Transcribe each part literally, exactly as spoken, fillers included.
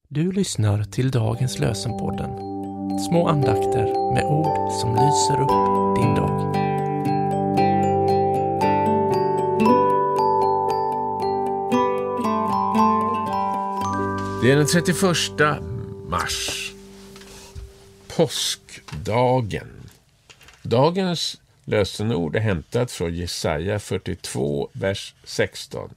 Du lyssnar till dagens lösenpodden. Små andakter med ord som lyser upp din dag. Det är den trettioförsta mars. Påskdagen. Dagens lösenord är hämtat från Jesaja fyrtiotvå, vers sexton.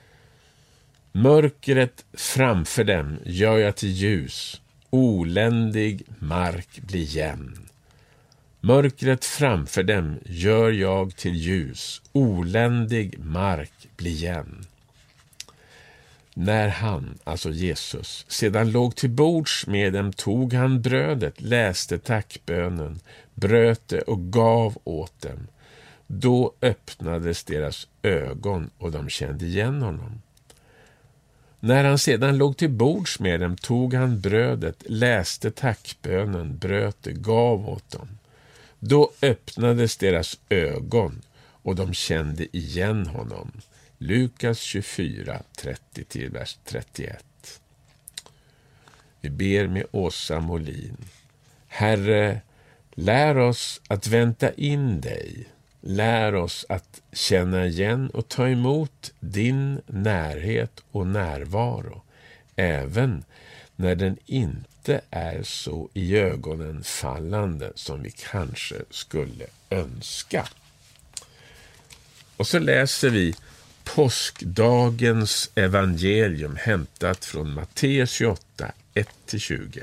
Mörkret framför dem gör jag till ljus, oländig mark blir jämn. Mörkret framför dem gör jag till ljus, oländig mark blir jämn. När han, alltså Jesus, sedan låg till bords med dem tog han brödet, läste tackbönen, bröt det och gav åt dem. Då öppnades deras ögon och de kände igen honom. När han sedan låg till bords med dem tog han brödet, läste tackbönen, bröt det, gav åt dem. Då öppnades deras ögon och de kände igen honom. Lukas tjugofyra, trettio till vers trettioett. Vi ber med Åsa Molin. Herre, lär oss att vänta in dig. Lär oss att känna igen och ta emot din närhet och närvaro, även när den inte är så i ögonen fallande som vi kanske skulle önska. Och så läser vi påskdagens evangelium hämtat från Matteus tjugoåtta, ett till tjugo.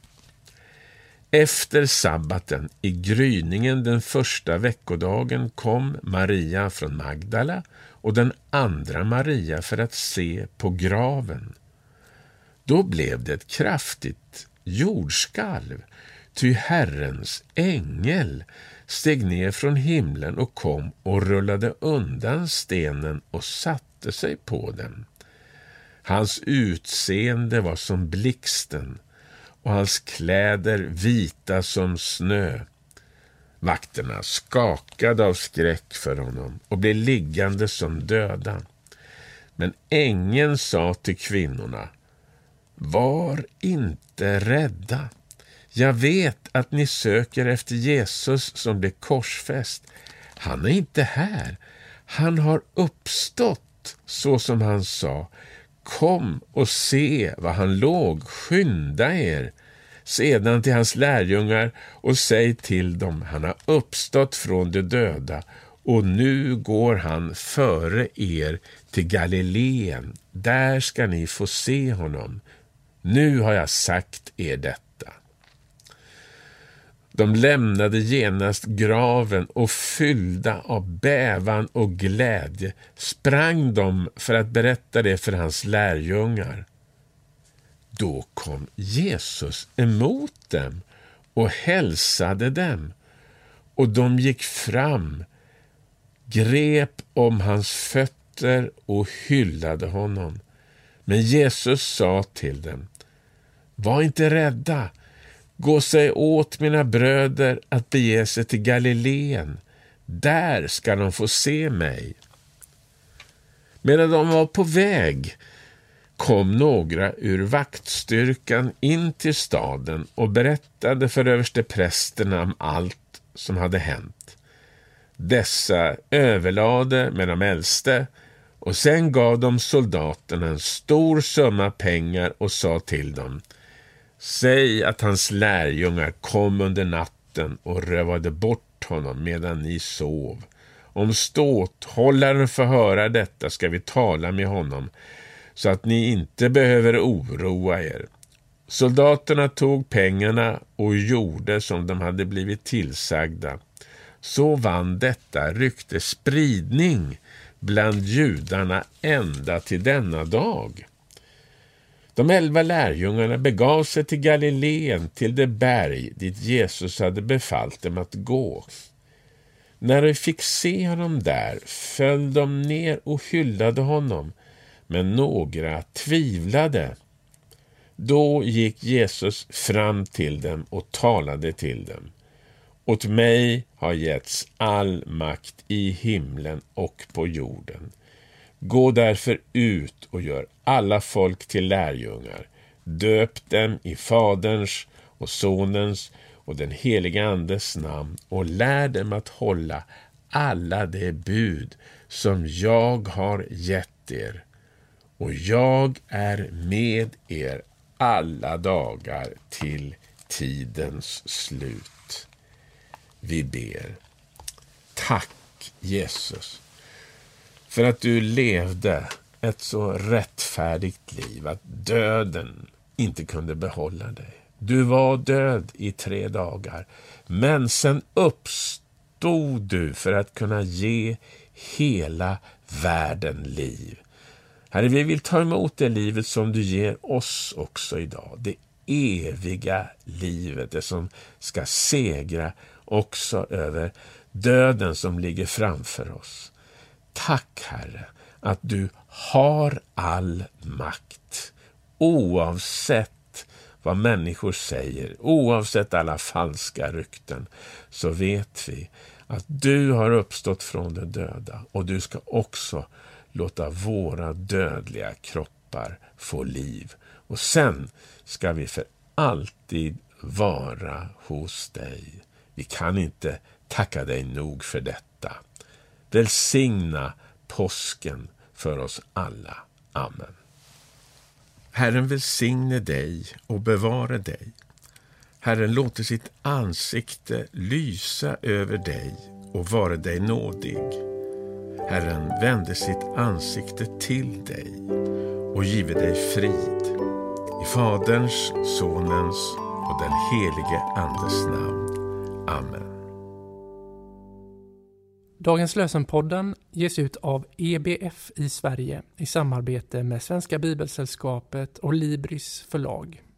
Efter sabbaten i gryningen den första veckodagen kom Maria från Magdala och den andra Maria för att se på graven. Då blev det ett kraftigt jordskalv, ty Herrens ängel steg ner från himlen och kom och rullade undan stenen och satte sig på den. Hans utseende var som blixten och hans kläder vita som snö. Vakterna skakade av skräck för honom och blev liggande som döda. Men ängeln sa till kvinnorna: var inte rädda. Jag vet att ni söker efter Jesus som blev korsfäst. Han är inte här. Han har uppstått så som han sa. Kom och se var han låg, skynda er. Sedan till hans lärjungar och säg till dem, han har uppstått från de döda och nu går han före er till Galileen. Där ska ni få se honom. Nu har jag sagt er detta. De lämnade genast graven och fyllda av bävan och glädje sprang de för att berätta det för hans lärjungar. Då kom Jesus emot dem och hälsade dem, och de gick fram, grep om hans fötter och hyllade honom. Men Jesus sa till dem: var inte rädda. Gå sig åt mina bröder att bege sig till Galileen. Där ska de få se mig. Medan de var på väg kom några ur vaktstyrkan in till staden och berättade för översteprästerna om allt som hade hänt. Dessa överlade med de äldste och sen gav de soldaterna en stor summa pengar och sa till dem: säg att hans lärjungar kom under natten och rövade bort honom medan ni sov. Om ståthållaren får höra detta ska vi tala med honom, så att ni inte behöver oroa er. Soldaterna tog pengarna och gjorde som de hade blivit tillsagda. Så vann detta rykte spridning bland judarna ända till denna dag. De elva lärjungarna begav sig till Galileen, till det berg dit Jesus hade befallt dem att gå. När de fick se honom där föll de ner och hyllade honom, men några tvivlade. Då gick Jesus fram till dem och talade till dem: åt mig har getts all makt i himlen och på jorden. Gå därför ut och gör alla folk till lärjungar. Döp dem i Faderns och Sonens och den heliga Andes namn och lär dem att hålla alla de bud som jag har gett er. Och jag är med er alla dagar till tidens slut. Vi ber. Tack Jesus för att du levde ett så rättfärdigt liv att döden inte kunde behålla dig. Du var död i tre dagar, men sen uppstod du för att kunna ge hela världen liv. Herre, vi vill ta emot det livet som du ger oss också idag. Det eviga livet, det som ska segra också över döden som ligger framför oss. Tack Herre att du har all makt, oavsett vad människor säger, oavsett alla falska rykten, så vet vi att du har uppstått från de döda och du ska också låta våra dödliga kroppar få liv. Och sen ska vi för alltid vara hos dig. Vi kan inte tacka dig nog för detta. Välsigna påsken för oss alla. Amen. Herren välsigne dig och bevara dig. Herren låter sitt ansikte lysa över dig och vara dig nådig. Herren vände sitt ansikte till dig och give dig frid. I Faderns, Sonens och den helige Andes namn. Amen. Dagens lösenpodden ges ut av E B F i Sverige i samarbete med Svenska Bibelsällskapet och Libris förlag.